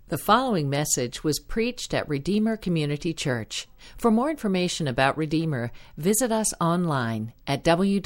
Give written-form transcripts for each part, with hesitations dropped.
The following message was preached at Redeemer Community Church. For more information about Redeemer, visit us online at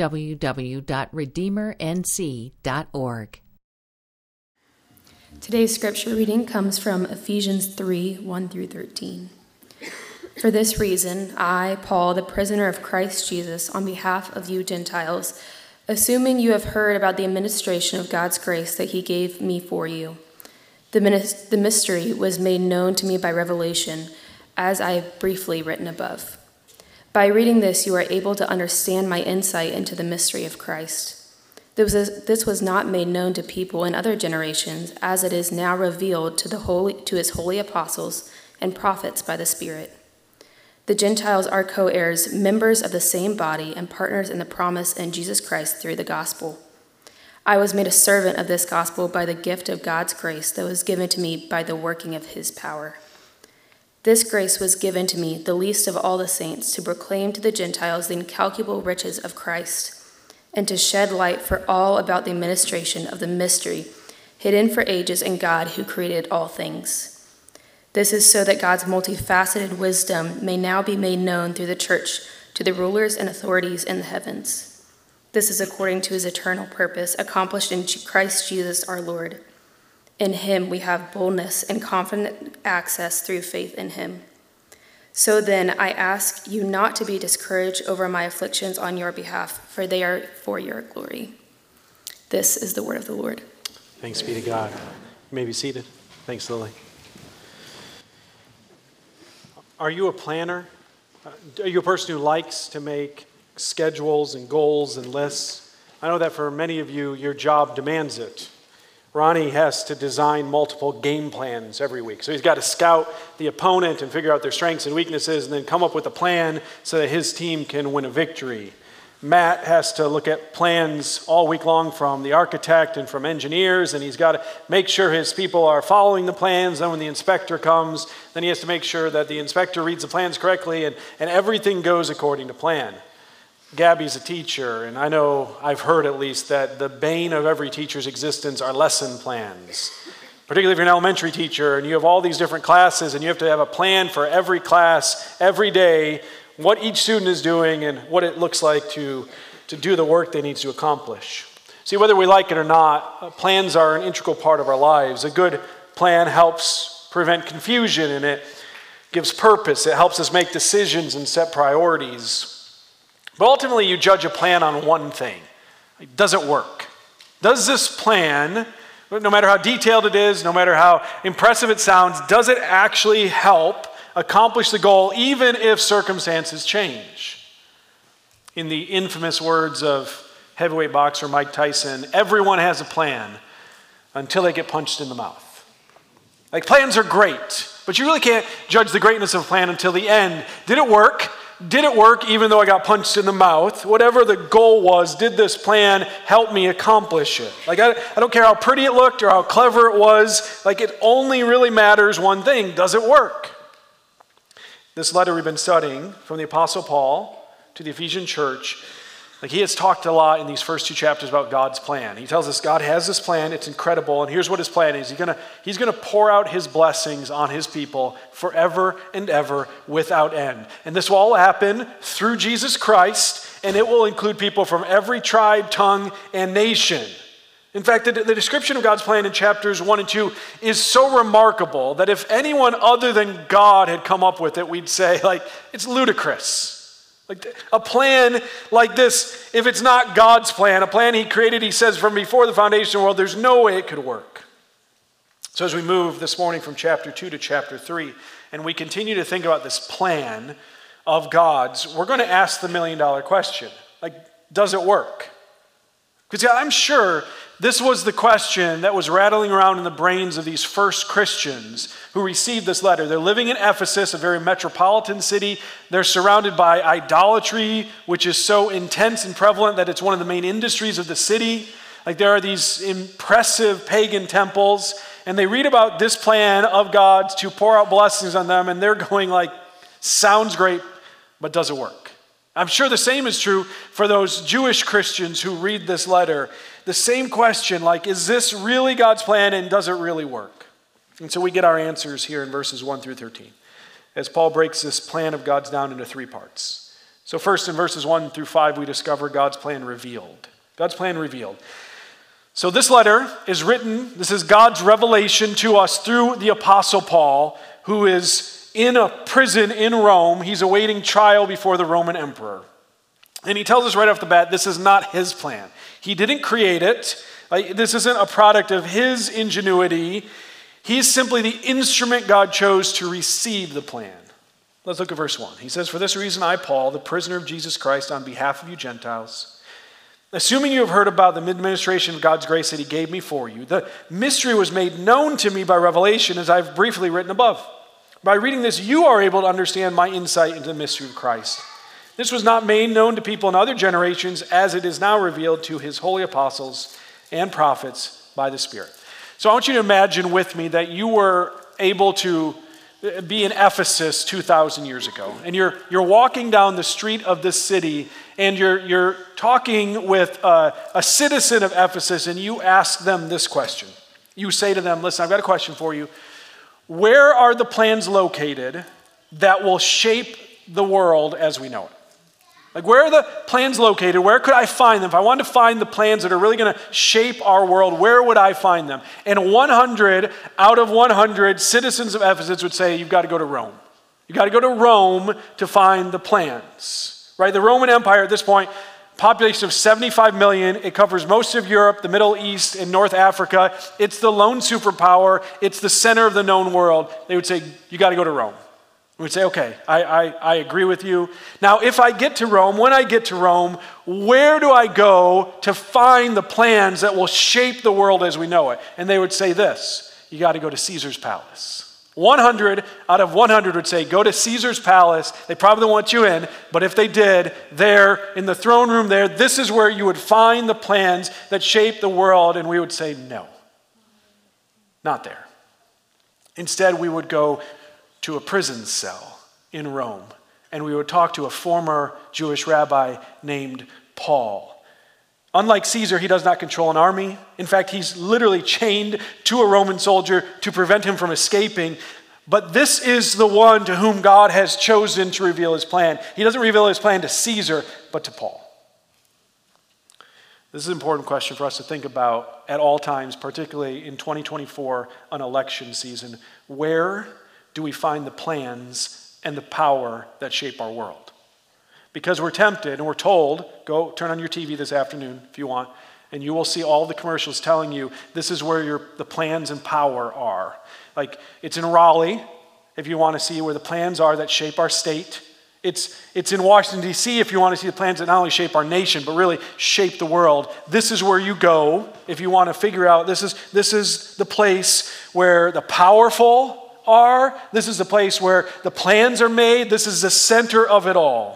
www.redeemernc.org. Today's scripture reading comes from Ephesians 3, 1 through 13. For this reason, I, Paul, the prisoner of Christ Jesus, on behalf of you Gentiles, assuming you have heard about the administration of God's grace that he gave me for you. The mystery was made known to me by revelation, as I have briefly written above. By reading this, you are able to understand my insight into the mystery of Christ. This was not made known to people in other generations, as it is now revealed to his holy apostles and prophets by the Spirit. The Gentiles are co-heirs, members of the same body, and partners in the promise in Jesus Christ through the gospel. I was made a servant of this gospel by the gift of God's grace that was given to me by the working of his power. This grace was given to me, the least of all the saints, to proclaim to the Gentiles the incalculable riches of Christ, and to shed light for all about the administration of the mystery, hidden for ages in God who created all things. This is so that God's multifaceted wisdom may now be made known through the church to the rulers and authorities in the heavens. This is according to his eternal purpose, accomplished in Christ Jesus our Lord. In him we have boldness and confident access through faith in him. So then I ask you not to be discouraged over my afflictions on your behalf, for they are for your glory. This is the word of the Lord. Thanks be to God. You may be seated. Thanks, Lily. Are you a planner? Are you a person who likes to make schedules and goals and lists? I know that for many of you, your job demands it. Ronnie has to design multiple game plans every week. So he's got to scout the opponent and figure out their strengths and weaknesses and then come up with a plan so that his team can win a victory. Matt has to look at plans all week long from the architect and from engineers, and he's got to make sure his people are following the plans. Then when the inspector comes, then he has to make sure that the inspector reads the plans correctly and everything goes according to plan. Gabby's a teacher, and I know, I've heard at least, that the bane of every teacher's existence are lesson plans. Particularly if you're an elementary teacher and you have all these different classes and you have to have a plan for every class, every day, what each student is doing and what it looks like to do the work they need to accomplish. See, whether we like it or not, plans are an integral part of our lives. A good plan helps prevent confusion, and it gives purpose. It helps us make decisions and set priorities. But ultimately, you judge a plan on one thing. Does it work? Does this plan, no matter how detailed it is, no matter how impressive it sounds, does it actually help accomplish the goal even if circumstances change? In the infamous words of heavyweight boxer Mike Tyson, everyone has a plan until they get punched in the mouth. Like, plans are great, but you really can't judge the greatness of a plan until the end. Did it work? Did it work even though I got punched in the mouth? Whatever the goal was, did this plan help me accomplish it? Like, I don't care how pretty it looked or how clever it was. Like, it only really matters one thing. Does it work? This letter we've been studying from the Apostle Paul to the Ephesian church, like, he has talked a lot in these first two chapters about God's plan. He tells us God has this plan. It's incredible. And here's what his plan is. He's going to pour out his blessings on his people forever and ever without end. And this will all happen through Jesus Christ, and it will include people from every tribe, tongue, and nation. In fact, the description of God's plan in chapters 1 and 2 is so remarkable that if anyone other than God had come up with it, we'd say, like, it's ludicrous. Like, a plan like this, if it's not God's plan, a plan he created, he says, from before the foundation of the world, there's no way it could work. So as we move this morning from chapter 2 to chapter 3, and we continue to think about this plan of God's, we're going to ask the million-dollar question. Like, does it work? Because I'm sure this was the question that was rattling around in the brains of these first Christians who received this letter. They're living in Ephesus, a very metropolitan city. They're surrounded by idolatry, which is so intense and prevalent that it's one of the main industries of the city. Like, there are these impressive pagan temples, and they read about this plan of God's to pour out blessings on them, and they're going like, sounds great, but does it work? I'm sure the same is true for those Jewish Christians who read this letter. The same question, like, is this really God's plan and does it really work? And so we get our answers here in verses 1 through 13, as Paul breaks this plan of God's down into three parts. So first, in verses 1 through 5, we discover God's plan revealed. God's plan revealed. So this letter is written, this is God's revelation to us through the Apostle Paul, who is in a prison in Rome. He's awaiting trial before the Roman emperor. And he tells us right off the bat, this is not his plan. He didn't create it. This isn't a product of his ingenuity. He's simply the instrument God chose to receive the plan. Let's look at verse 1. He says, "For this reason I, Paul, the prisoner of Jesus Christ, on behalf of you Gentiles, assuming you have heard about the administration of God's grace that he gave me for you, the mystery was made known to me by revelation, as I've briefly written above. By reading this, you are able to understand my insight into the mystery of Christ. This was not made known to people in other generations, as it is now revealed to his holy apostles and prophets by the Spirit." So I want you to imagine with me that you were able to be in Ephesus 2,000 years ago, and you're walking down the street of this city, and you're talking with a citizen of Ephesus, and you ask them this question. You say to them, "Listen, I've got a question for you. Where are the plans located that will shape the world as we know it? Like, where are the plans located? Where could I find them? If I wanted to find the plans that are really going to shape our world, where would I find them?" And 100 out of 100 citizens of Ephesus would say, "You've got to go to Rome. You've got to go to Rome to find the plans." Right? The Roman Empire at this point, population of 75 million. It covers most of Europe, the Middle East, and North Africa. It's the lone superpower. It's the center of the known world. They would say, "You got to go to Rome." We'd say, "Okay, I agree with you. Now, if I get to Rome, when I get to Rome, where do I go to find the plans that will shape the world as we know it?" And they would say this: "You got to go to Caesar's palace." 100 out of 100 would say, "Go to Caesar's palace." They probably don't want you in, but if they did, there in the throne room there, this is where you would find the plans that shape the world. And we would say, "No, not there." Instead, we would go to a prison cell in Rome, and we would talk to a former Jewish rabbi named Paul. Unlike Caesar, he does not control an army. In fact, he's literally chained to a Roman soldier to prevent him from escaping. But this is the one to whom God has chosen to reveal his plan. He doesn't reveal his plan to Caesar, but to Paul. This is an important question for us to think about at all times, particularly in 2024, an election season. Where do we find the plans and the power that shape our world? Because we're tempted and we're told, go turn on your TV this afternoon if you want, and you will see all the commercials telling you this is where the plans and power are. Like, it's in Raleigh, if you want to see where the plans are that shape our state. It's in Washington, D.C., if you want to see the plans that not only shape our nation, but really shape the world. This is where you go if you want to figure out, this is the place where the powerful are. This is the place where the plans are made. This is the center of it all.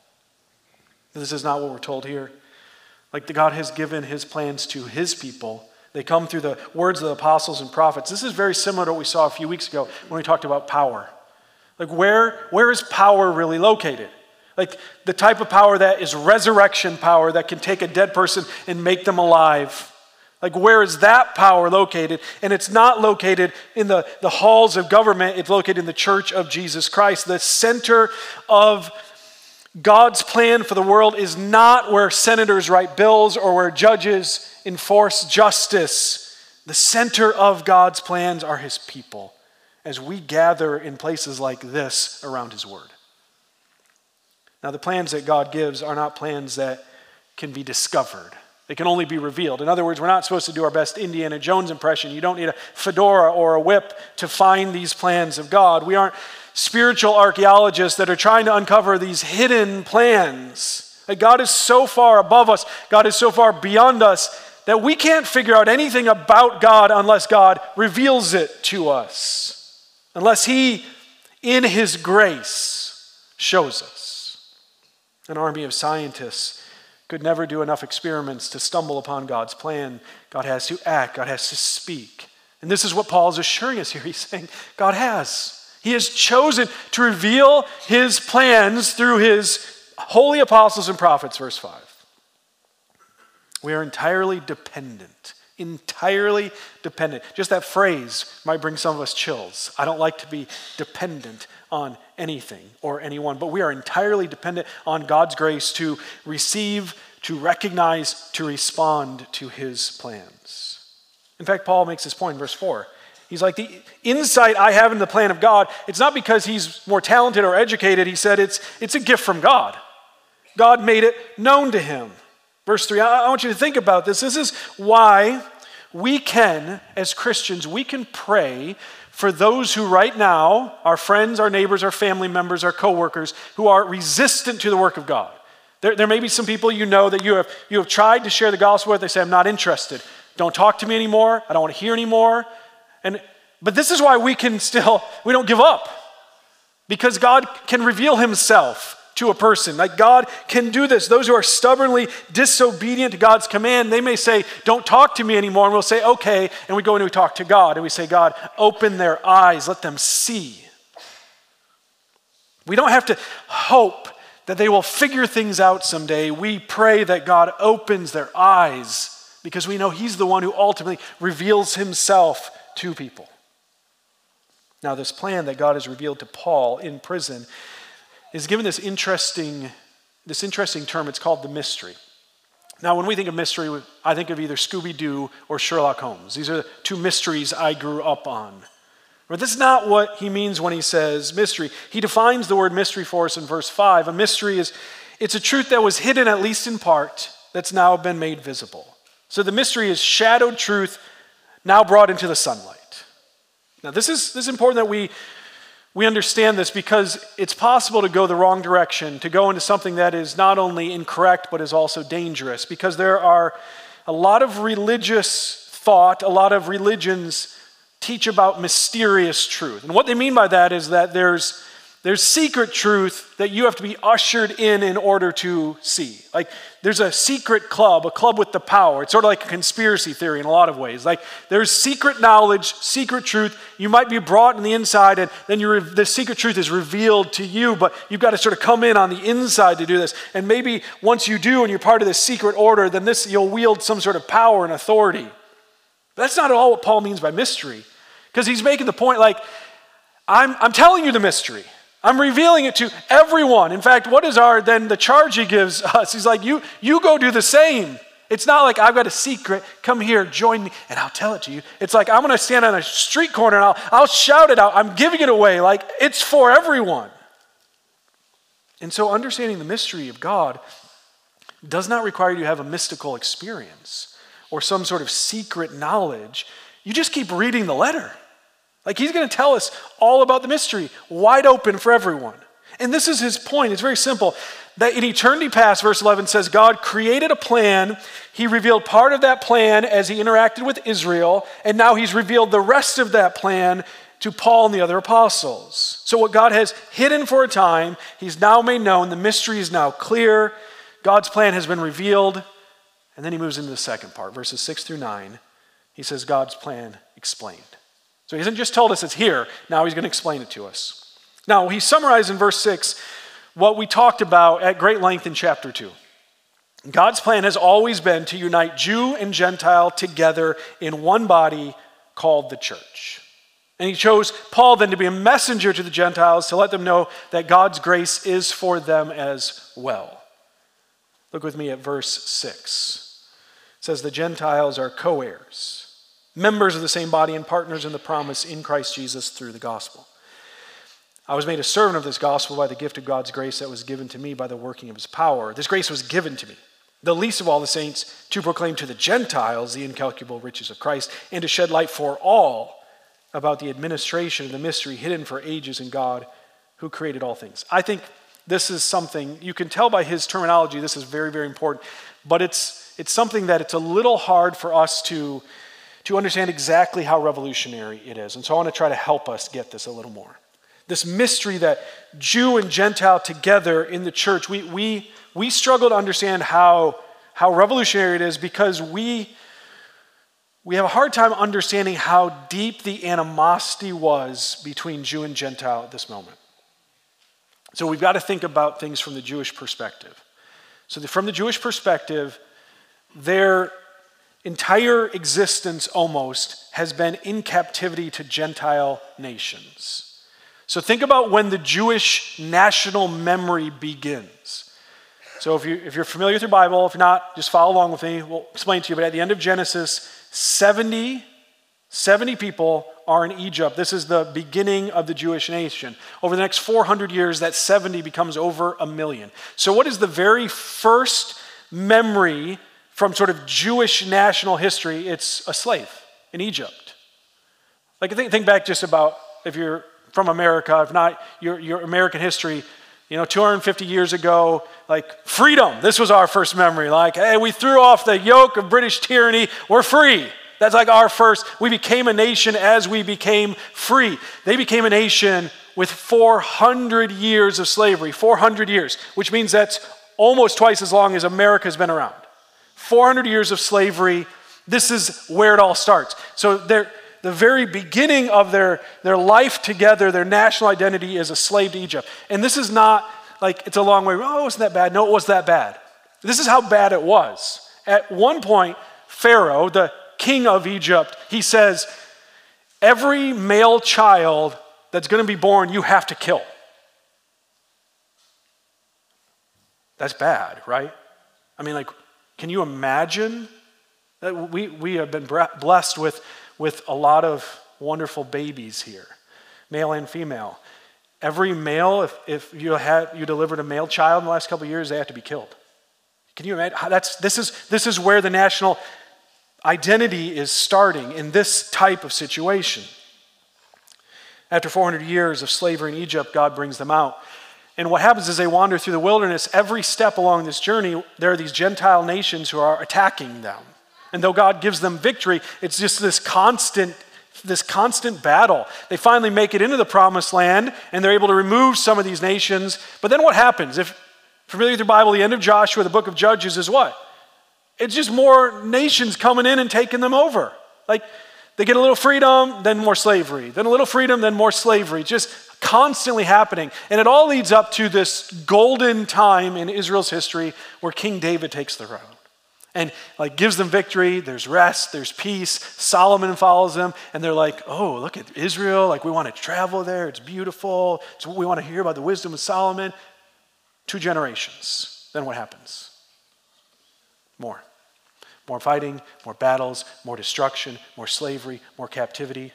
This is not what we're told here. Like, God has given his plans to his people. They come through the words of the apostles and prophets. This is very similar to what we saw a few weeks ago when we talked about power. Like, where is power really located? Like, the type of power that is resurrection power that can take a dead person and make them alive. Like, where is that power located? And it's not located in the halls of government. It's located in the church of Jesus Christ. The center of God's plan for the world is not where senators write bills or where judges enforce justice. The center of God's plans are his people as we gather in places like this around his word. Now, the plans that God gives are not plans that can be discovered. They can only be revealed. In other words, we're not supposed to do our best Indiana Jones impression. You don't need a fedora or a whip to find these plans of God. We aren't spiritual archaeologists that are trying to uncover these hidden plans. Like, God is so far above us, God is so far beyond us, that we can't figure out anything about God unless God reveals it to us. Unless he, in his grace, shows us. An army of scientists could never do enough experiments to stumble upon God's plan. God has to act. God has to speak. And this is what Paul is assuring us here. He's saying God has. He has chosen to reveal his plans through his holy apostles and prophets, verse 5. We are entirely dependent Entirely dependent. Just that phrase might bring some of us chills. I don't like to be dependent on anything or anyone, but we are entirely dependent on God's grace to receive, to recognize, to respond to his plans. In fact, Paul makes this point in verse 4. He's like, the insight I have in the plan of God, it's not because he's more talented or educated. He said it's a gift from God. God made it known to him. Verse 3, I want you to think about this. This is why we can, as Christians, we can pray for those who right now, our friends, our neighbors, our family members, our coworkers, who are resistant to the work of God. There may be some people you know that you have tried to share the gospel with. They say, I'm not interested. Don't talk to me anymore. I don't want to hear anymore. But this is why we don't give up. Because God can reveal himself to a person. Like God can do this. Those who are stubbornly disobedient to God's command, they may say, don't talk to me anymore. And we'll say, okay. And we go and we talk to God. And we say, God, open their eyes. Let them see. We don't have to hope that they will figure things out someday. We pray that God opens their eyes because we know he's the one who ultimately reveals himself to people. Now, this plan that God has revealed to Paul in prison is given this interesting term. It's called the mystery. Now, when we think of mystery, I think of either Scooby-Doo or Sherlock Holmes. These are the two mysteries I grew up on. But this is not what he means when he says mystery. He defines the word mystery for us in verse 5. A mystery it's a truth that was hidden, at least in part, that's now been made visible. So the mystery is shadowed truth now brought into the sunlight. Now, this is important that we understand this because it's possible to go the wrong direction, to go into something that is not only incorrect but is also dangerous, because there are a lot of religious thought, a lot of religions teach about mysterious truth. And what they mean by that is that there's secret truth that you have to be ushered in order to see. Like there's a secret club, a club with the power. It's sort of like a conspiracy theory in a lot of ways. Like there's secret knowledge, secret truth. You might be brought in the inside and then the secret truth is revealed to you, but you've got to sort of come in on the inside to do this. And maybe once you do and you're part of this secret order, then you'll wield some sort of power and authority. But that's not at all what Paul means by mystery. Because he's making the point like, I'm telling you the mystery. I'm revealing it to everyone. In fact, what is the charge he gives us? He's like, you go do the same. It's not like I've got a secret, come here, join me, and I'll tell it to you. It's like I'm going to stand on a street corner and I'll shout it out. I'm giving it away like it's for everyone. And so understanding the mystery of God does not require you to have a mystical experience or some sort of secret knowledge. You just keep reading the letter. Like he's going to tell us all about the mystery, wide open for everyone. And this is his point. It's very simple. That in eternity past, verse 11 says, God created a plan. He revealed part of that plan as he interacted with Israel. And now he's revealed the rest of that plan to Paul and the other apostles. So what God has hidden for a time, he's now made known. The mystery is now clear. God's plan has been revealed. And then he moves into the second part, verses 6 through 9. He says, God's plan explained. So he hasn't just told us it's here. Now he's going to explain it to us. Now, he summarized in verse 6 what we talked about at great length in chapter 2. God's plan has always been to unite Jew and Gentile together in one body called the church. And he chose Paul then to be a messenger to the Gentiles to let them know that God's grace is for them as well. Look with me at verse 6. It says, the Gentiles are co-heirs, members of the same body and partners in the promise in Christ Jesus through the gospel. I was made a servant of this gospel by the gift of God's grace that was given to me by the working of his power. This grace was given to me, the least of all the saints, to proclaim to the Gentiles the incalculable riches of Christ and to shed light for all about the administration of the mystery hidden for ages in God who created all things. I think this is something, you can tell by his terminology, this is very, very important, but it's something that it's a little hard for us to understand exactly how revolutionary it is. And so I want to try to help us get this a little more. This mystery that Jew and Gentile together in the church, we struggle to understand how revolutionary it is because we have a hard time understanding how deep the animosity was between Jew and Gentile at this moment. So we've got to think about things from the Jewish perspective. So from the Jewish perspective, there entire existence almost has been in captivity to Gentile nations. So think about when the Jewish national memory begins. So if you're familiar with your Bible, if you're not, just follow along with me. We'll explain to you. But at the end of Genesis, 70 people are in Egypt. This is the beginning of the Jewish nation. Over the next 400 years, that 70 becomes over 1 million. So what is the very first memory from sort of Jewish national history? It's a slave in Egypt. Like think back just about, if you're from America, if not your American history, 250 years ago, like freedom. This was our first memory. Like, hey, we threw off the yoke of British tyranny. We're free. That's like our first. We became a nation as we became free. They became a nation with 400 years of slavery. 400 years, which means that's almost twice as long as America's been around. 400 years of slavery. This is where it all starts. So the very beginning of their life together, their national identity is a slave to Egypt. And this is not like it's a long way. Oh, it wasn't that bad. No, it was that bad. This is how bad it was. At one point, Pharaoh, the king of Egypt, he says, every male child that's going to be born, you have to kill. That's bad, right? I mean, like, can you imagine? We have been blessed with a lot of wonderful babies here, male and female. Every male, if you delivered a male child in the last couple of years, they have to be killed. Can you imagine? This is where the national identity is starting in this type of situation. After 400 years of slavery in Egypt, God brings them out. And what happens is they wander through the wilderness. Every step along this journey, there are these Gentile nations who are attacking them. And though God gives them victory, it's just this constant battle. They finally make it into the promised land, and they're able to remove some of these nations. But then what happens? If familiar with your Bible, the end of Joshua, the book of Judges is what? It's just more nations coming in and taking them over. Like they get a little freedom, then more slavery. Then a little freedom, then more slavery. Just constantly happening. And it all leads up to this golden time in Israel's history where King David takes the throne. And like gives them victory, there's rest, there's peace. Solomon follows them, and they're like, oh, look at Israel, like we want to travel there, it's beautiful. So we want to hear about the wisdom of Solomon. 2 generations, then what happens? More fighting, more battles, more destruction, more slavery, more captivity.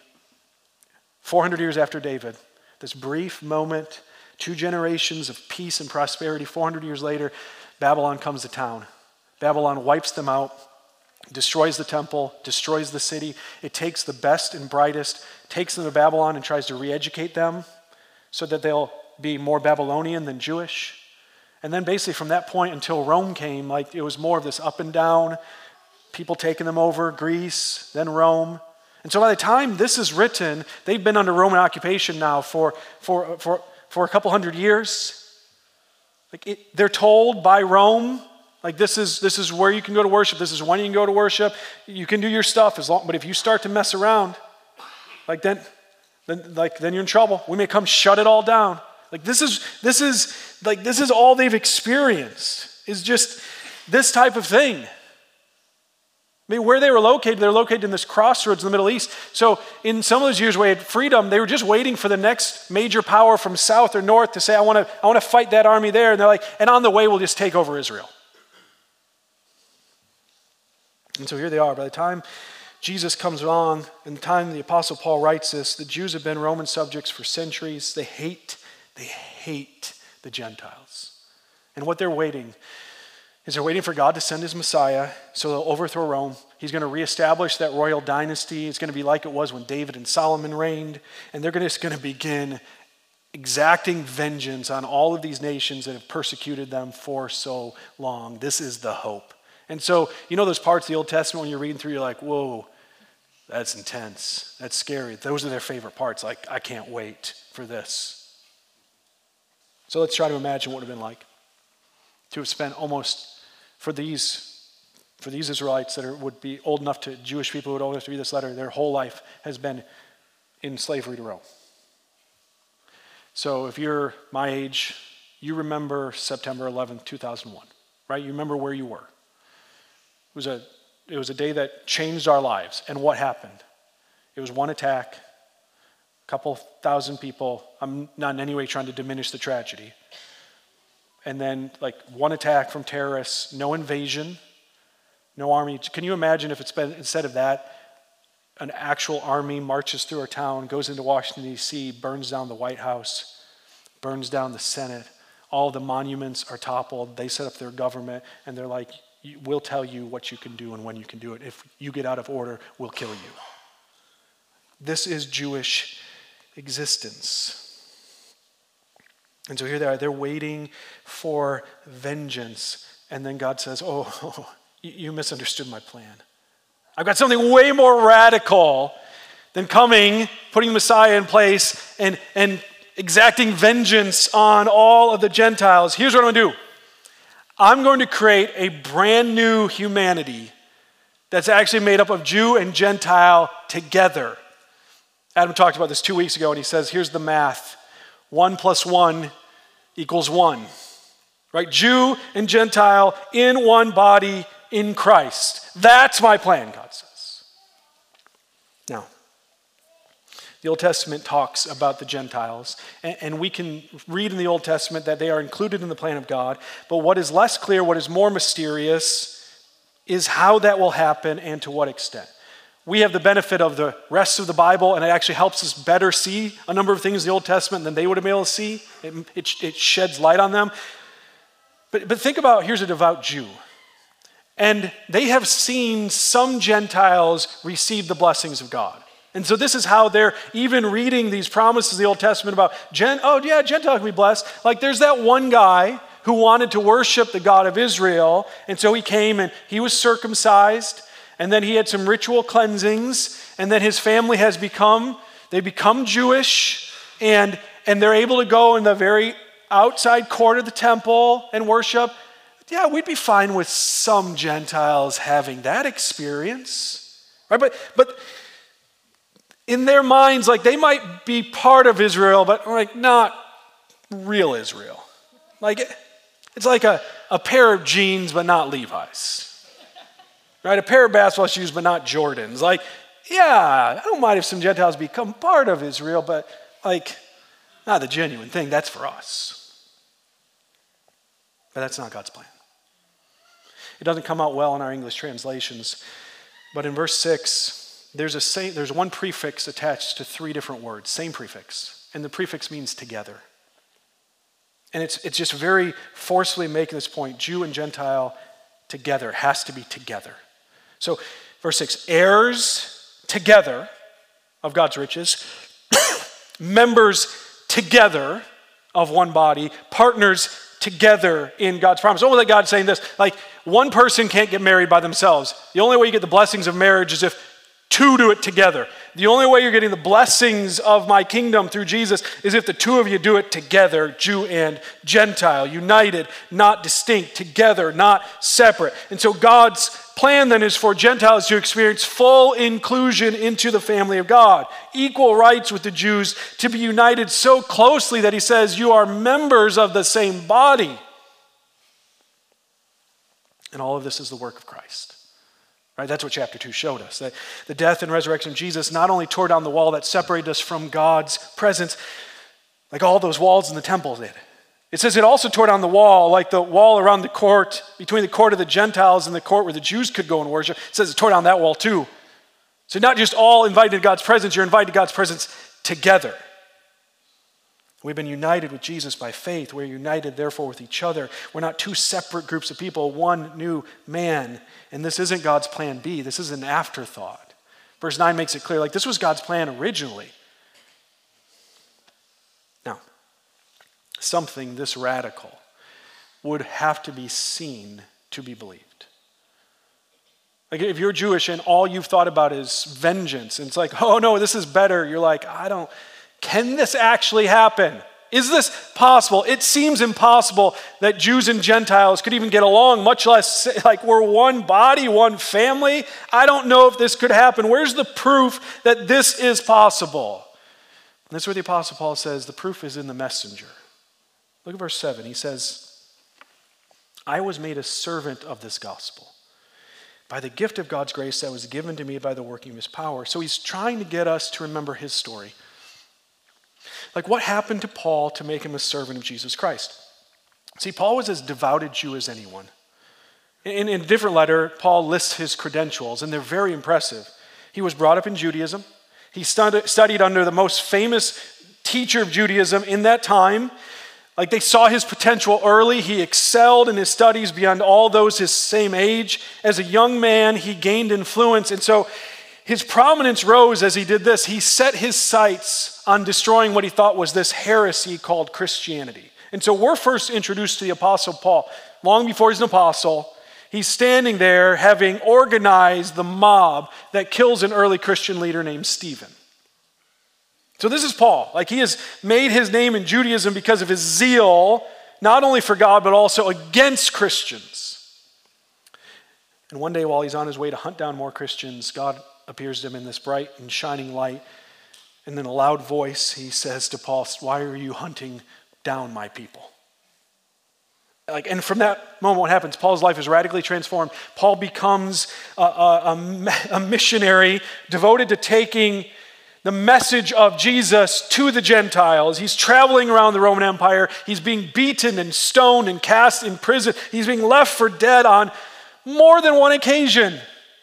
400 years after David, this brief moment, 2 generations of peace and prosperity. 400 years later, Babylon comes to town. Babylon wipes them out, destroys the temple, destroys the city. It takes the best and brightest, takes them to Babylon and tries to re-educate them so that they'll be more Babylonian than Jewish. And then basically from that point until Rome came, like it was more of this up and down, people taking them over, Greece, then Rome. And so by the time this is written, they've been under Roman occupation now for a couple hundred years. They're told by Rome, like this is where you can go to worship. This is when you can go to worship. You can do your stuff but if you start to mess around, then you're in trouble. We may come shut it all down. This is all they've experienced is just this type of thing. I mean, where they're located in this crossroads in the Middle East. So in some of those years where they had freedom, they were just waiting for the next major power from south or north to say, I want to fight that army there. And they're like, and on the way, we'll just take over Israel. And so here they are. By the time Jesus comes along, and the time the Apostle Paul writes this, the Jews have been Roman subjects for centuries. They hate the Gentiles. And what they're waiting is they're waiting for God to send his Messiah so they'll overthrow Rome. He's going to reestablish that royal dynasty. It's going to be like it was when David and Solomon reigned. And they're just going to begin exacting vengeance on all of these nations that have persecuted them for so long. This is the hope. And so, those parts of the Old Testament when you're reading through, you're like, whoa, that's intense. That's scary. Those are their favorite parts. Like, I can't wait for this. So let's try to imagine what it would have been like to have spent almost, for these Israelites that would be old enough to, Jewish people who would old enough to read this letter, their whole life has been in slavery to Rome. So if you're my age, you remember September 11th, 2001, right? You remember where you were. It was a It was a day that changed our lives. And what happened? It was one attack, a couple thousand people. I'm not in any way trying to diminish the tragedy. And then one attack from terrorists, no invasion, no army. Can you imagine if it's been, instead of that, an actual army marches through our town, goes into Washington, D.C., burns down the White House, burns down the Senate. All the monuments are toppled. They set up their government, and they're like, we'll tell you what you can do and when you can do it. If you get out of order, we'll kill you. This is Jewish existence. And so here they are. They're waiting for vengeance. And then God says, oh, you misunderstood my plan. I've got something way more radical than coming, putting the Messiah in place, and exacting vengeance on all of the Gentiles. Here's what I'm going to do. I'm going to create a brand new humanity that's actually made up of Jew and Gentile together. Adam talked about this 2 weeks ago, and he says, here's the math. 1 + 1 = 1. Right? Jew and Gentile in one body in Christ. That's my plan, God says. Now, the Old Testament talks about the Gentiles, and we can read in the Old Testament that they are included in the plan of God, but what is less clear, what is more mysterious, is how that will happen and to what extent. We have the benefit of the rest of the Bible, and it actually helps us better see a number of things in the Old Testament than they would have been able to see. It sheds light on them. But think about, here's a devout Jew. And they have seen some Gentiles receive the blessings of God. And so this is how they're even reading these promises of the Old Testament about, Gentile can be blessed. Like there's that one guy who wanted to worship the God of Israel, and so he came and he was circumcised, and then he had some ritual cleansings, and then his family they become Jewish, and they're able to go in the very outside court of the temple and worship. Yeah, we'd be fine with some Gentiles having that experience, right? But in their minds, they might be part of Israel, but not real Israel. It's like a pair of jeans, but not Levi's, right? A pair of basketball shoes, but not Jordans. I don't mind if some Gentiles become part of Israel, but not the genuine thing. That's for us. But that's not God's plan. It doesn't come out well in our English translations, but in verse 6, there's one prefix attached to 3 different words, same prefix, and the prefix means together. And it's just very forcefully making this point, Jew and Gentile together, has to be together. So verse 6, heirs together of God's riches, members together of one body, partners together in God's promise. Almost like God saying this, one person can't get married by themselves. The only way you get the blessings of marriage is if 2 do it together. The only way you're getting the blessings of my kingdom through Jesus is if the 2 of you do it together, Jew and Gentile, united, not distinct, together, not separate. And so God's plan then is for Gentiles to experience full inclusion into the family of God, equal rights with the Jews, to be united so closely that he says you are members of the same body. And all of this is the work of Christ. Right? That's what chapter 2 showed us. That the death and resurrection of Jesus not only tore down the wall that separated us from God's presence, like all those walls in the temple did. It says it also tore down the wall, like the wall around the court, between the court of the Gentiles and the court where the Jews could go and worship. It says it tore down that wall too. So not just all invited to God's presence, you're invited to God's presence together. We've been united with Jesus by faith. We're united, therefore, with each other. We're not 2 separate groups of people, one new man. And this isn't God's plan B. This is an afterthought. Verse 9 makes it clear, this was God's plan originally. Now, something this radical would have to be seen to be believed. If you're Jewish and all you've thought about is vengeance, and it's oh no, this is better. You're can this actually happen? Is this possible? It seems impossible that Jews and Gentiles could even get along, much less we're one body, one family. I don't know if this could happen. Where's the proof that this is possible? And that's where the Apostle Paul says the proof is in the messenger. Look at verse 7. He says, I was made a servant of this gospel, by the gift of God's grace that was given to me by the working of his power. So he's trying to get us to remember his story. Like, what happened to Paul to make him a servant of Jesus Christ? See, Paul was as devout a Jew as anyone. In a different letter, Paul lists his credentials, and they're very impressive. He was brought up in Judaism. He studied under the most famous teacher of Judaism in that time. Like, they saw his potential early. He excelled in his studies beyond all those his same age. As a young man, he gained influence. And so his prominence rose as he did this. He set his sights on destroying what he thought was this heresy called Christianity. And so we're first introduced to the Apostle Paul. Long before he's an apostle, he's standing there having organized the mob that kills an early Christian leader named Stephen. So this is Paul. Like, he has made his name in Judaism because of his zeal, not only for God, but also against Christians. And one day while he's on his way to hunt down more Christians, God appears to him in this bright and shining light. And in a loud voice, he says to Paul, "Why are you hunting down my people?" And from that moment, what happens? Paul's life is radically transformed. Paul becomes a missionary devoted to taking the message of Jesus to the Gentiles. He's traveling around the Roman Empire. He's being beaten and stoned and cast in prison. He's being left for dead on more than one occasion.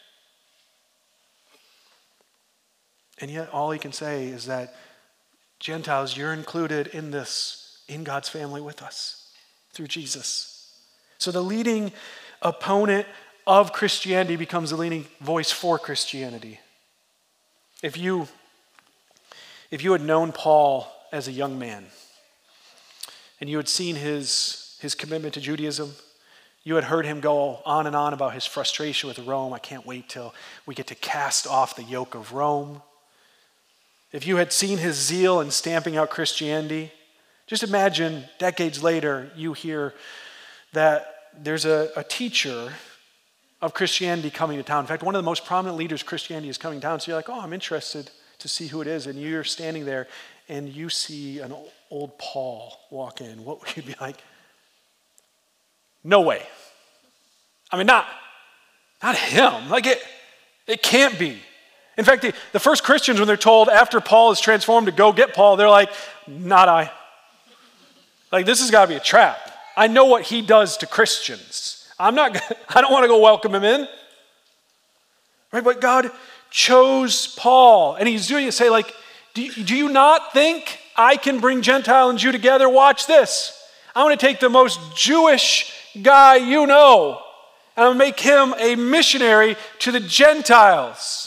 And yet all he can say is that, Gentiles, you're included in this, in God's family with us through Jesus. So the leading opponent of Christianity becomes the leading voice for Christianity. If you had known Paul as a young man, and you had seen his commitment to Judaism, you had heard him go on and on about his frustration with Rome. I can't wait till we get to cast off the yoke of Rome. If you had seen his zeal in stamping out Christianity, just imagine decades later you hear that there's a teacher of Christianity coming to town. In fact, one of the most prominent leaders of Christianity is coming to town. So you're like, oh, I'm interested to see who it is. And you're standing there and you see an old Paul walk in. What would you be like? No way. I mean, not him. Like, it can't be. In fact, the first Christians, when they're told after Paul is transformed to go get Paul, they're like, not I. Like, this has got to be a trap. I know what he does to Christians. I don't want to go welcome him in. Right? But God chose Paul, and he's doing it to say, like, do you not think I can bring Gentile and Jew together? Watch this. I'm going to take the most Jewish guy you know, and I'm going to make him a missionary to the Gentiles.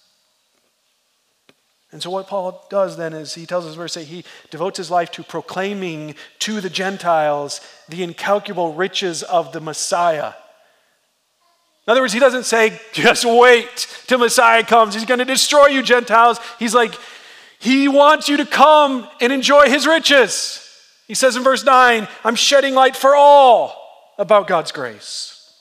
And so what Paul does then is he tells us, verse 8, he devotes his life to proclaiming to the Gentiles the incalculable riches of the Messiah. In other words, he doesn't say, just wait till Messiah comes. He's going to destroy you, Gentiles. He's like, he wants you to come and enjoy his riches. He says in verse 9, I'm shedding light for all about God's grace.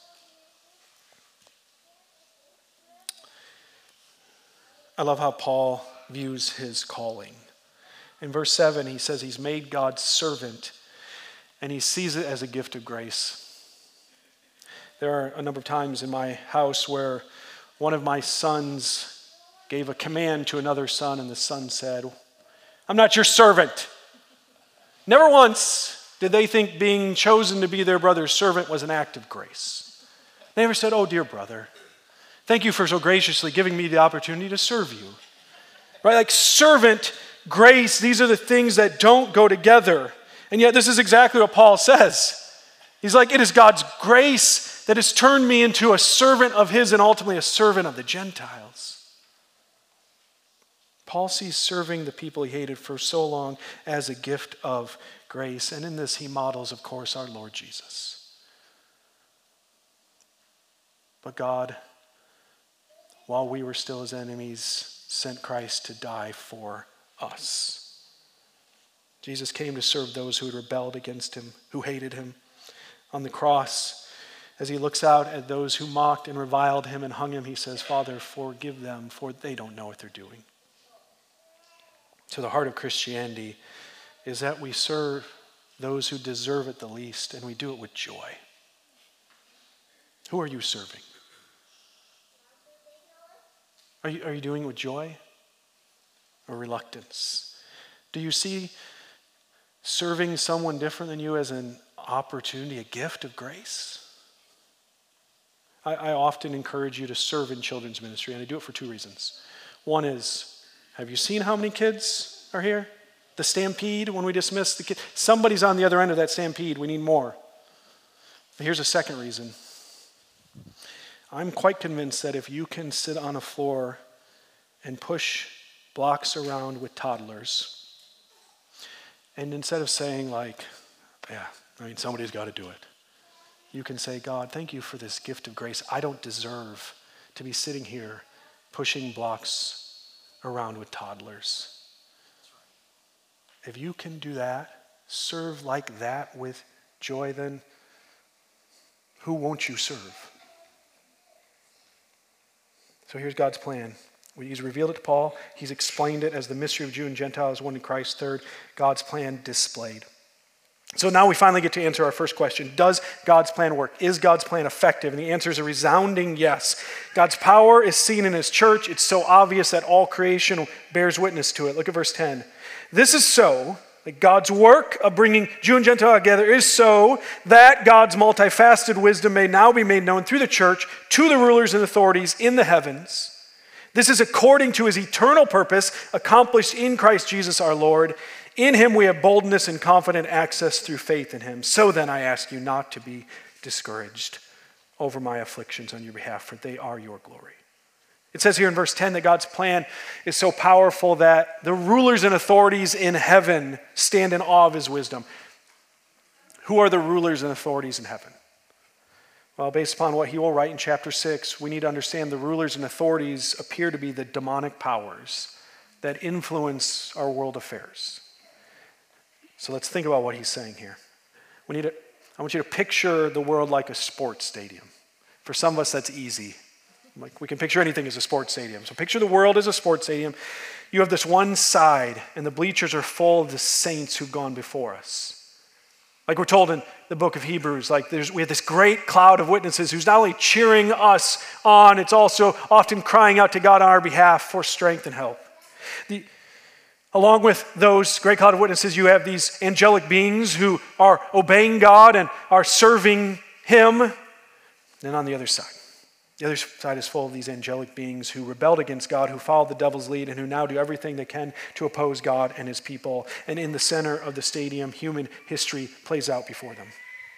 I love how Paul views his calling. In verse 7, he says he's made God's servant, and he sees it as a gift of grace. There are a number of times in my house where one of my sons gave a command to another son, and the son said, I'm not your servant. Never once did they think being chosen to be their brother's servant was an act of grace. They never said, oh, dear brother, thank you for so graciously giving me the opportunity to serve you. Right? Like servant, grace, these are the things that don't go together. And yet this is exactly what Paul says. He's like, it is God's grace that has turned me into a servant of his and ultimately a servant of the Gentiles. Paul sees serving the people he hated for so long as a gift of grace. And in this he models, of course, our Lord Jesus. But God, while we were still his enemies, sent Christ to die for us. Jesus came to serve those who had rebelled against him, who hated him. On the cross, as he looks out at those who mocked and reviled him and hung him, he says, Father, forgive them, for they don't know what they're doing. So the heart of Christianity is that we serve those who deserve it the least, and we do it with joy. Who are you serving? Are you doing it with joy or reluctance? Do you see serving someone different than you as an opportunity, a gift of grace? I often encourage you to serve in children's ministry, and I do it for two reasons. One is, have you seen how many kids are here? The stampede, when we dismiss the kids. Somebody's on the other end of that stampede. We need more. But here's a second reason. I'm quite convinced that if you can sit on a floor and push blocks around with toddlers, and instead of saying like, somebody's got to do it, you can say, God, thank you for this gift of grace. I don't deserve to be sitting here pushing blocks around with toddlers. If you can do that, serve like that with joy, then who won't you serve? So here's God's plan. He's revealed it to Paul. He's explained it as the mystery of Jew and Gentile is one in Christ. Third, God's plan displayed. So now we finally get to answer our first question. Does God's plan work? Is God's plan effective? And the answer is a resounding yes. God's power is seen in his church. It's so obvious that all creation bears witness to it. Look at verse 10. This is so, that God's work of bringing Jew and Gentile together is so that God's multifaceted wisdom may now be made known through the church to the rulers and authorities in the heavens. This is according to his eternal purpose accomplished in Christ Jesus our Lord. In him we have boldness and confident access through faith in him. So then I ask you not to be discouraged over my afflictions on your behalf, for they are your glory. It says here in verse 10 that God's plan is so powerful that the rulers and authorities in heaven stand in awe of his wisdom. Who are the rulers and authorities in heaven? Well, based upon what he will write in chapter 6, we need to understand the rulers and authorities appear to be the demonic powers that influence our world affairs. So let's think about what he's saying here. I want you to picture the world like a sports stadium. For some of us, that's easy. Like we can picture anything as a sports stadium. So picture the world as a sports stadium. You have this one side, and the bleachers are full of the saints who've gone before us. Like we're told in the book of Hebrews, we have this great cloud of witnesses who's not only cheering us on, it's also often crying out to God on our behalf for strength and help. Along with those great cloud of witnesses, you have these angelic beings who are obeying God and are serving him. Then on the other side is full of these angelic beings who rebelled against God, who followed the devil's lead, and who now do everything they can to oppose God and his people. And in the center of the stadium, human history plays out before them.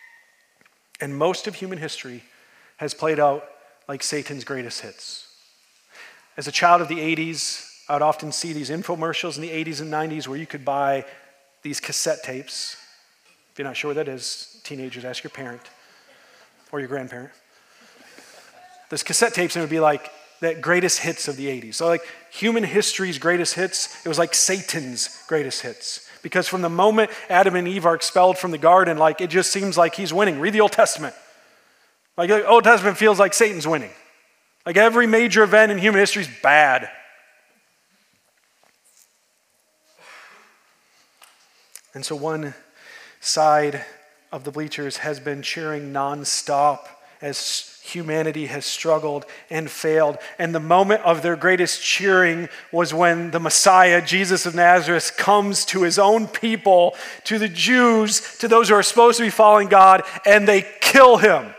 And most of human history has played out like Satan's greatest hits. As a child of the 80s, I would often see these infomercials in the 80s and 90s where you could buy these cassette tapes. If you're not sure what that is, teenagers, ask your parent or your grandparent. Those cassette tapes, and it would be like the greatest hits of the 80s. So like human history's greatest hits, it was like Satan's greatest hits. Because from the moment Adam and Eve are expelled from the garden, like it just seems like he's winning. Read the Old Testament. Like the Old Testament feels like Satan's winning. Like every major event in human history is bad. And so one side of the bleachers has been cheering nonstop as humanity has struggled and failed. And the moment of their greatest cheering was when the Messiah, Jesus of Nazareth, comes to his own people, to the Jews, to those who are supposed to be following God, and they kill him.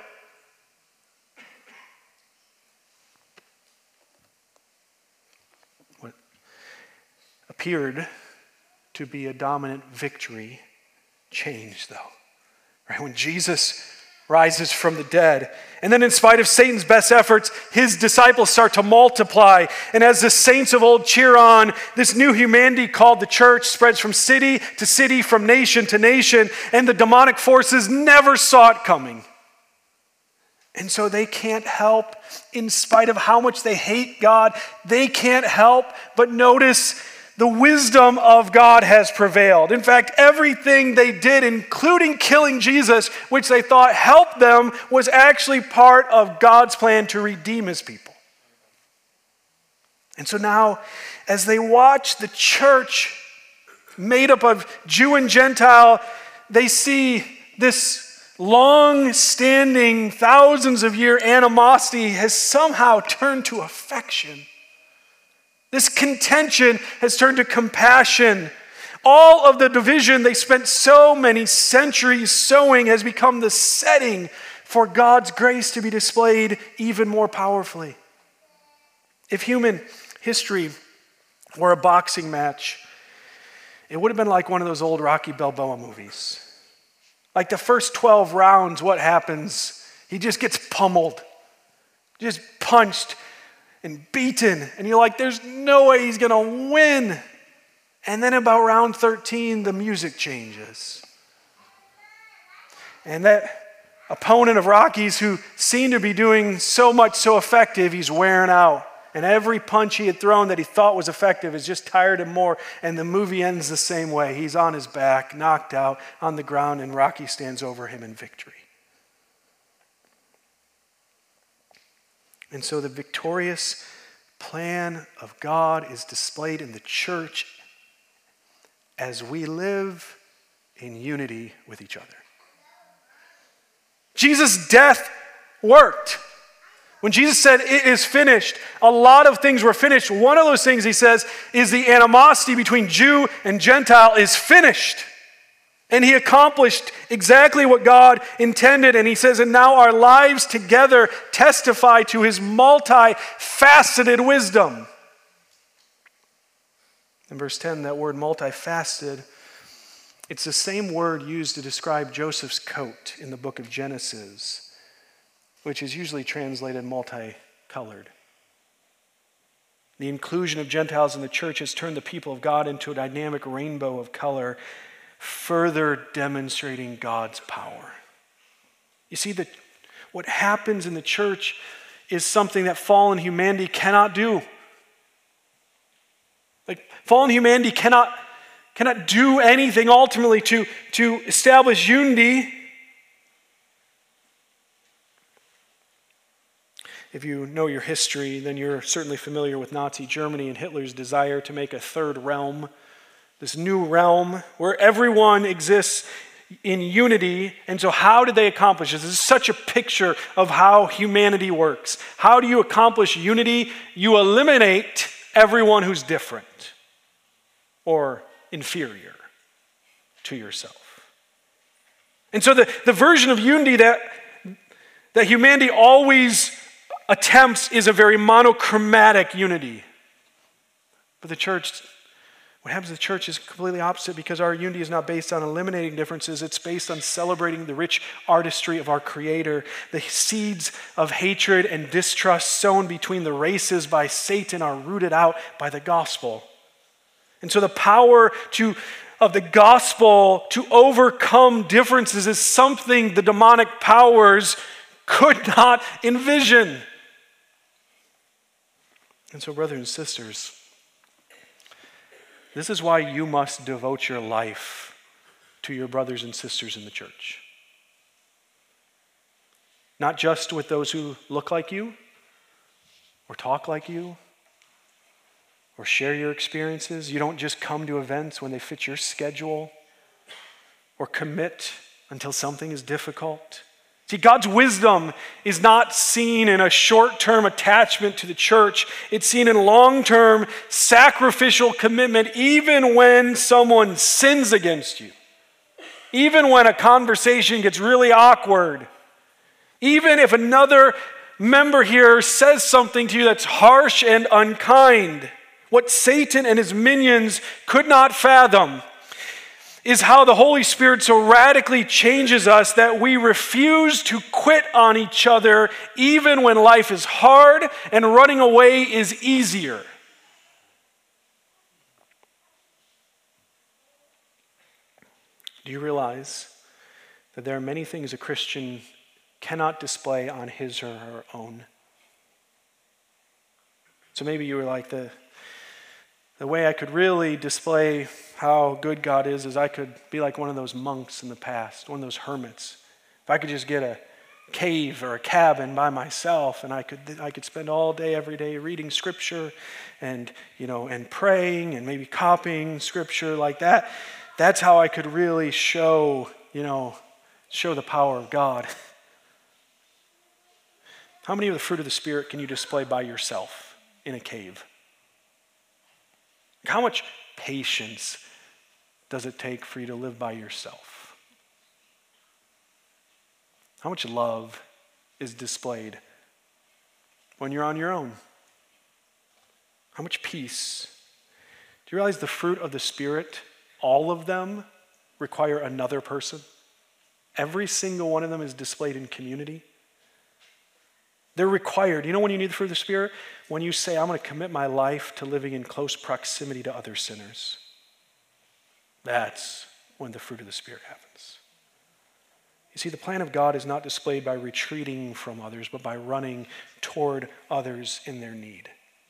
What appeared to be a dominant victory changed, though. Right? When Jesus rises from the dead, and then in spite of Satan's best efforts, his disciples start to multiply. And as the saints of old cheer on, this new humanity called the church spreads from city to city, from nation to nation, and the demonic forces never saw it coming. And so they can't help, in spite of how much they hate God, they can't help but notice the wisdom of God has prevailed. In fact, everything they did, including killing Jesus, which they thought helped them, was actually part of God's plan to redeem his people. And so now, as they watch the church made up of Jew and Gentile, they see this long-standing, thousands of year animosity has somehow turned to affection. This contention has turned to compassion. All of the division they spent so many centuries sowing has become the setting for God's grace to be displayed even more powerfully. If human history were a boxing match, it would have been like one of those old Rocky Balboa movies. Like the first 12 rounds, what happens? He just gets pummeled, just punched and beaten. And you're like, there's no way he's going to win. And then about round 13, the music changes. And that opponent of Rocky's, who seemed to be doing so much so effective, he's wearing out. And every punch he had thrown that he thought was effective has just tired him more. And the movie ends the same way. He's on his back, knocked out on the ground, and Rocky stands over him in victory. And so the victorious plan of God is displayed in the church as we live in unity with each other. Jesus' death worked. When Jesus said, "It is finished," a lot of things were finished. One of those things, he says, is the animosity between Jew and Gentile is finished. And he accomplished exactly what God intended. And he says, and now our lives together testify to his multifaceted wisdom. In verse 10, that word multifaceted, it's the same word used to describe Joseph's coat in the book of Genesis, which is usually translated multicolored. The inclusion of Gentiles in the church has turned the people of God into a dynamic rainbow of color, further demonstrating God's power. You see, what happens in the church is something that fallen humanity cannot do. Like, fallen humanity cannot do anything ultimately to establish unity. If you know your history, then you're certainly familiar with Nazi Germany and Hitler's desire to make a third realm, this new realm where everyone exists in unity. And so how did they accomplish this? This is such a picture of how humanity works. How do you accomplish unity? You eliminate everyone who's different or inferior to yourself. And so the version of unity that humanity always attempts is a very monochromatic unity. But what happens in the church is completely opposite, because our unity is not based on eliminating differences. It's based on celebrating the rich artistry of our Creator. The seeds of hatred and distrust sown between the races by Satan are rooted out by the gospel. And so the power of the gospel to overcome differences is something the demonic powers could not envision. And so, brothers and sisters, this is why you must devote your life to your brothers and sisters in the church. Not just with those who look like you, or talk like you, or share your experiences. You don't just come to events when they fit your schedule, or commit until something is difficult. See, God's wisdom is not seen in a short-term attachment to the church. It's seen in long-term sacrificial commitment, even when someone sins against you. Even when a conversation gets really awkward. Even if another member here says something to you that's harsh and unkind. What Satan and his minions could not fathom is how the Holy Spirit so radically changes us that we refuse to quit on each other even when life is hard and running away is easier. Do you realize that there are many things a Christian cannot display on his or her own? So maybe you were like, the way I could really display how good God is I could be like one of those monks in the past, one of those hermits. If I could just get a cave or a cabin by myself, and I could spend all day, every day reading scripture and praying and maybe copying scripture like that. That's how I could really show the power of God. How many of the fruit of the Spirit can you display by yourself in a cave? How much patience does it take for you to live by yourself? How much love is displayed when you're on your own? How much peace? Do you realize the fruit of the Spirit, all of them require another person? Every single one of them is displayed in community. They're required. You know when you need the fruit of the Spirit? When you say, I'm going to commit my life to living in close proximity to other sinners. That's when the fruit of the Spirit happens. You see, the plan of God is not displayed by retreating from others, but by running toward others in their need.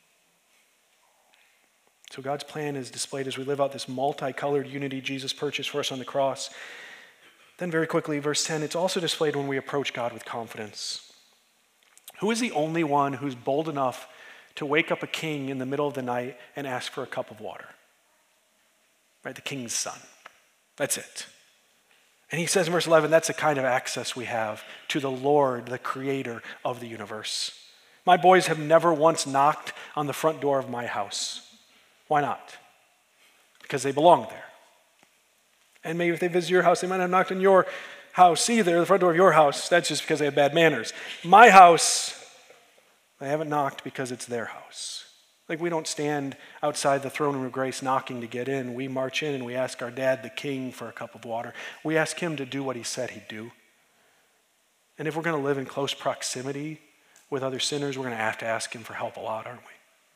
So God's plan is displayed as we live out this multicolored unity Jesus purchased for us on the cross. Then very quickly, verse 10, it's also displayed when we approach God with confidence. Who is the only one who's bold enough to wake up a king in the middle of the night and ask for a cup of water? Right, the king's son. That's it. And he says in verse 11, that's the kind of access we have to the Lord, the creator of the universe. My boys have never once knocked on the front door of my house. Why not? Because they belong there. And maybe if they visit your house, they might not have knocked on your house either, the front door of your house. That's just because they have bad manners. My house, they haven't knocked because it's their house. Like we don't stand outside the throne room of grace knocking to get in. We march in and we ask our dad, the king, for a cup of water. We ask him to do what he said he'd do. And if we're going to live in close proximity with other sinners, we're going to have to ask him for help a lot, aren't we?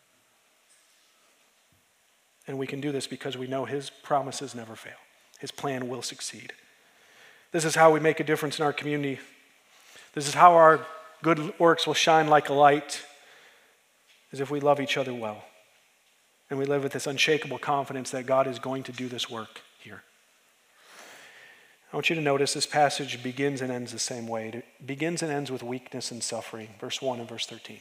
And we can do this because we know his promises never fail. His plan will succeed. This is how we make a difference in our community. This is how our good works will shine like a light, as if we love each other well. And we live with this unshakable confidence that God is going to do this work here. I want you to notice this passage begins and ends the same way. It begins and ends with weakness and suffering, verse 1 and verse 13.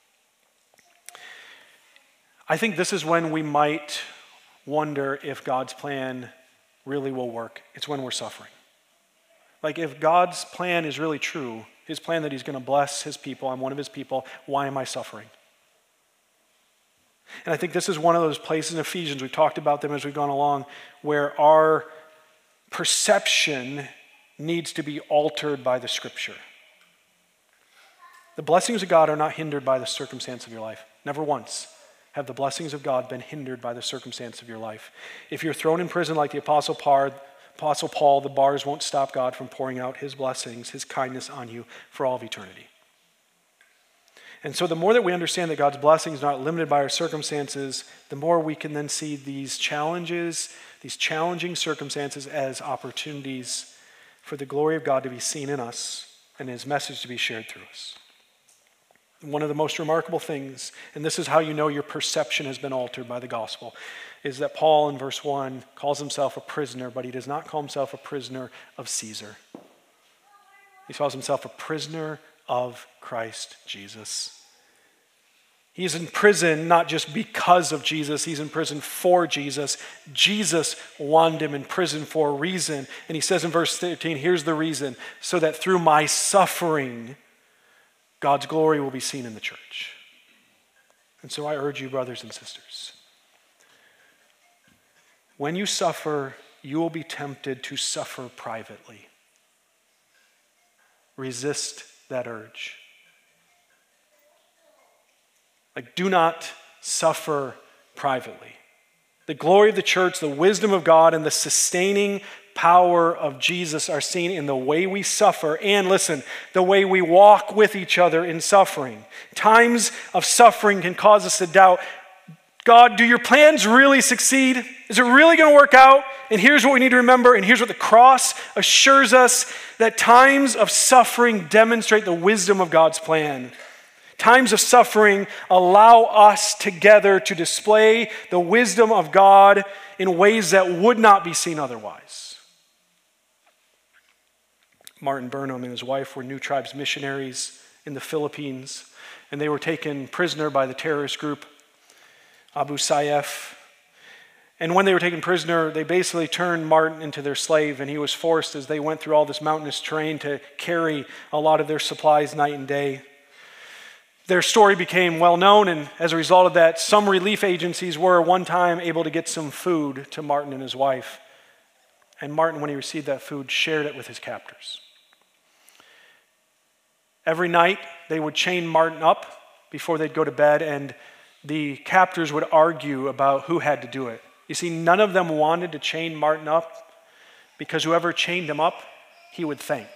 I think this is when we might wonder if God's plan really will work. It's when we're suffering. Like if God's plan is really true, his plan that he's going to bless his people, I'm one of his people, why am I suffering? And I think this is one of those places in Ephesians, we've talked about them as we've gone along, where our perception needs to be altered by the Scripture. The blessings of God are not hindered by the circumstance of your life. Never once have the blessings of God been hindered by the circumstance of your life. If you're thrown in prison like the Apostle Paul, the bars won't stop God from pouring out his blessings, his kindness on you for all of eternity. And so the more that we understand that God's blessings are not limited by our circumstances, the more we can then see these challenges, these challenging circumstances as opportunities for the glory of God to be seen in us and his message to be shared through us. One of the most remarkable things, and this is how you know your perception has been altered by the gospel, is that Paul in verse 1 calls himself a prisoner, but he does not call himself a prisoner of Caesar. He calls himself a prisoner of Christ Jesus. He's in prison not just because of Jesus, he's in prison for Jesus. Jesus wanted him in prison for a reason. And he says in verse 13, here's the reason, so that through my suffering, God's glory will be seen in the church. And so I urge you, brothers and sisters, when you suffer, you will be tempted to suffer privately. Resist that urge. Like, do not suffer privately. The glory of the church, the wisdom of God, and the sustaining power of Jesus are seen in the way we suffer and, listen, the way we walk with each other in suffering. Times of suffering can cause us to doubt, God, do your plans really succeed? Is it really going to work out? And here's what we need to remember, and here's what the cross assures us, that times of suffering demonstrate the wisdom of God's plan. Times of suffering allow us together to display the wisdom of God in ways that would not be seen otherwise. Martin Burnham and his wife were New Tribes missionaries in the Philippines, and they were taken prisoner by the terrorist group Abu Sayyaf. And when they were taken prisoner, they basically turned Martin into their slave, and he was forced, as they went through all this mountainous terrain, to carry a lot of their supplies night and day. Their story became well known, and as a result of that, some relief agencies were one time able to get some food to Martin and his wife. And Martin, when he received that food, shared it with his captors. Every night, they would chain Martin up before they'd go to bed, and the captors would argue about who had to do it. You see, none of them wanted to chain Martin up because whoever chained him up, he would thank.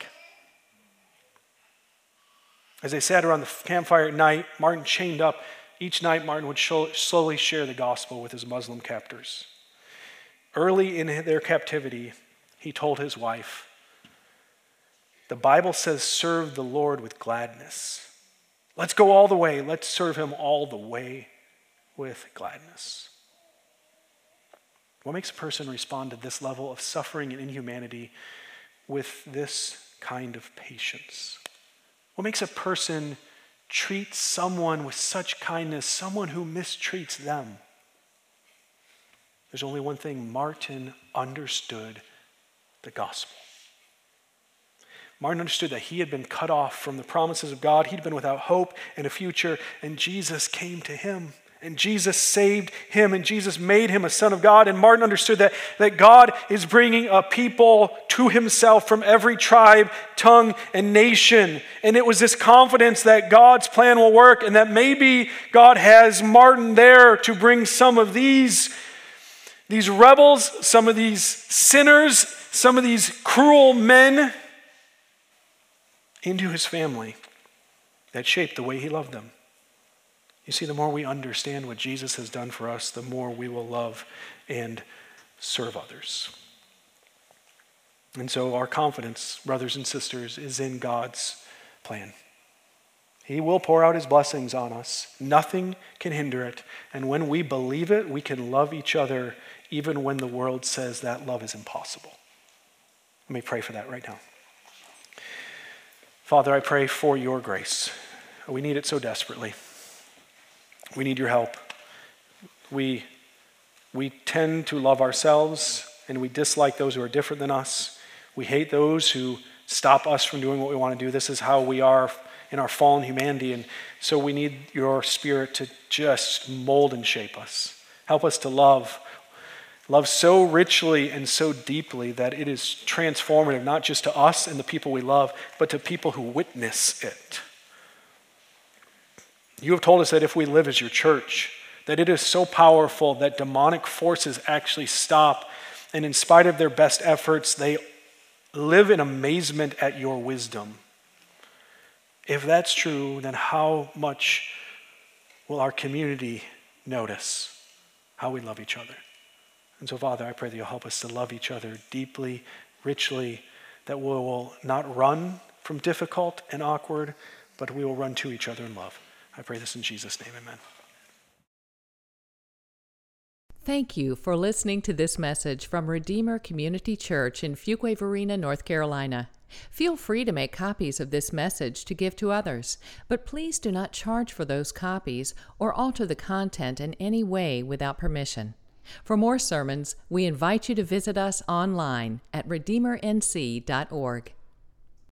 As they sat around the campfire at night, Martin chained up. Each night, Martin would slowly share the gospel with his Muslim captors. Early in their captivity, he told his wife, "The Bible says, serve the Lord with gladness. Let's go all the way. Let's serve him all the way with gladness." What makes a person respond to this level of suffering and inhumanity with this kind of patience? What makes a person treat someone with such kindness, someone who mistreats them? There's only one thing: Martin understood the gospel. Martin understood that he had been cut off from the promises of God. He'd been without hope and a future, and Jesus came to him. And Jesus saved him, and Jesus made him a son of God. And Martin understood that God is bringing a people to himself from every tribe, tongue, and nation. And it was this confidence that God's plan will work, and that maybe God has Martin there to bring some of these rebels, some of these sinners, some of these cruel men into his family that shaped the way he loved them. You see, the more we understand what Jesus has done for us, the more we will love and serve others. And so our confidence, brothers and sisters, is in God's plan. He will pour out his blessings on us. Nothing can hinder it. And when we believe it, we can love each other even when the world says that love is impossible. Let me pray for that right now. Father, I pray for your grace. We need it so desperately. We need your help. We tend to love ourselves, and we dislike those who are different than us. We hate those who stop us from doing what we want to do. This is how we are in our fallen humanity, and so we need your Spirit to just mold and shape us. Help us to love so richly and so deeply that it is transformative, not just to us and the people we love, but to people who witness it. You have told us that if we live as your church, that it is so powerful that demonic forces actually stop, and in spite of their best efforts, they live in amazement at your wisdom. If that's true, then how much will our community notice how we love each other? And so, Father, I pray that you'll help us to love each other deeply, richly, that we will not run from difficult and awkward, but we will run to each other in love. I pray this in Jesus' name, amen. Thank you for listening to this message from Redeemer Community Church in Fuquay-Varina, North Carolina. Feel free to make copies of this message to give to others, but please do not charge for those copies or alter the content in any way without permission. For more sermons, we invite you to visit us online at redeemernc.org.